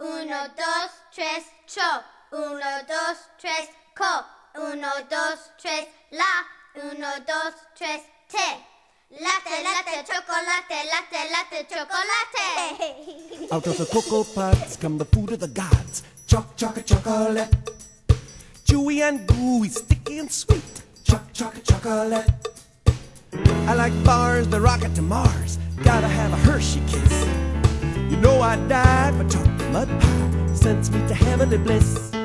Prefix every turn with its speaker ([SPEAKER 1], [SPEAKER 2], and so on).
[SPEAKER 1] Uno, dos, tres, cho. Uno, dos, tres, co. Uno, dos, tres, la. Uno, dos, tres, te. Latte, latte, chocolate, latte, latte, chocolate.
[SPEAKER 2] Out of the cocoa pods come the food of the gods. Chocolate. Chewy and gooey, sticky and sweet. Chocolate. I like bars, the rocket to Mars. Gotta have a Hershey kiss. You know I died for chocolate mud pie. Sends me to heavenly bliss.